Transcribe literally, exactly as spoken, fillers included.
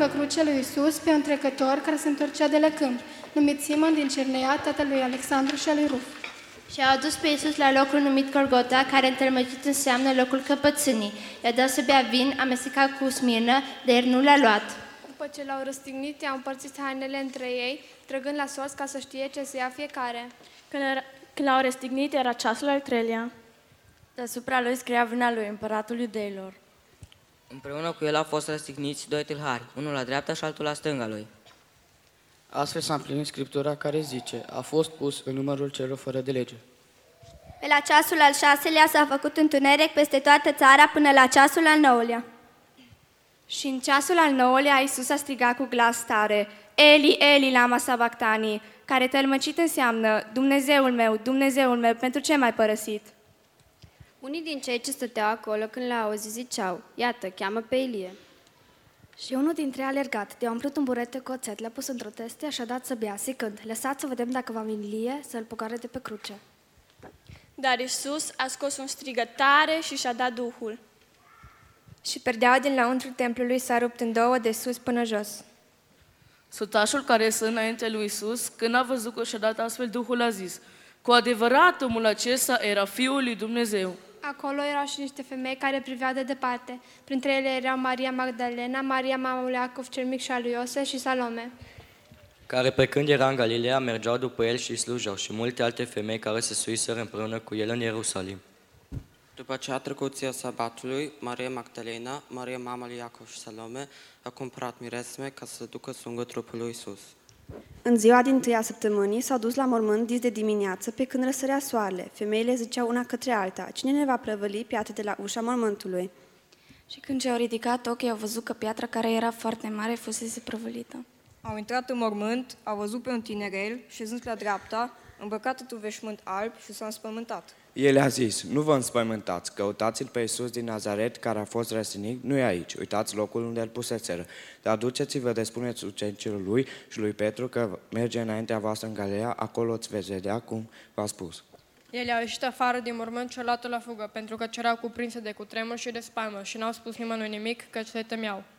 aducă crucea lui Iisus pe un trecător care se întorcea de la câmp, numit Simon din Cirnea, tatăl lui Alexandru și al lui Ruf. Și au adus pe Iisus la locul numit Golgota, care în tălmăcit înseamnă locul căpățânii. I-a dat să bea vin amestecat cu smirnă, dar el nu l-a luat. După ce l-au răstignit, i-au împărțit hainele între ei, trăgând la sos ca să știe ce să ia fiecare. Când, era, când l-au răstignit, era ceasul al treilea. Deasupra lui scria vina lui, împăratul iudeilor. Împreună cu el au fost răstigniți doi tâlhari, unul la dreapta și altul la stânga lui. Astfel s-a împlinit Scriptura care zice, a fost pus în numărul celor fără de lege. Pe la ceasul al șaselea s-a făcut întuneric peste toată țara până la ceasul al nouălea. Și în ceasul al nouălea Iisus a strigat cu glas tare, Eli, Eli, lama sabactani, care tălmăcit înseamnă, Dumnezeul meu, Dumnezeul meu, pentru ce m-ai părăsit? Unii din cei ce stăteau acolo când l-au auzit ziceau, iată, cheamă pe Ilie. Și unul dintre ei a alergat, de-a umplut un burete cu oțet, le-a pus într-o testie și a dat să bea, zicând, lăsați să vedem dacă va veni Ilie să-l pogoare de pe cruce. Dar Iisus a scos un strigăt tare și și-a dat Duhul. Și perdeaua din lăuntru templului s-a rupt în două de sus până jos. Sutașul care stă înainte lui Iisus, când a văzut că și-a dat astfel Duhul, a zis, cu adevărat omul acesta era Fiul lui Dumnezeu. Acolo erau și niște femei care priveau de departe. Printre ele erau Maria Magdalena, Maria mama lui Iacov cel mic și a lui Iose și Salome. Care pe când era în Galileea mergeau după el și slujeau și multe alte femei care se suiseră împreună cu el în Ierusalim. După ce a trecut ziua sabatului, Maria Magdalena, Maria mama lui Iacov și Salome a cumpărat miresme ca să ducă să ungă trupul lui Iisus. În ziua din tâia săptămânii s-au dus la mormânt dis de dimineață pe când răsărea soarele. Femeile ziceau una către alta, cine ne va prăvăli piatra de la ușa mormântului? Și când ce-au ridicat ochii, au văzut că piatra care era foarte mare fusese prăvălită. Au intrat în mormânt, au văzut pe un tinerel, șezând la dreapta, îmbrăcat într-un veșmânt alb și s-a înspăimântat. El a zis, nu vă înspăimântați, căutați-l pe Iisus din Nazaret, care a fost răstignit, nu e aici, uitați locul unde îl puseseră. Dar duceți-vă de spuneți ucenicilor lui și lui Petru că merge înaintea voastră în Galileea, acolo îți veți vedea cum v-a spus. Ele au ieșit afară din mormânt și au luat-o la fugă, pentru că cerau cuprinse de cutremur și de spaimă și n-au spus nimănui nimic, căci se temeau.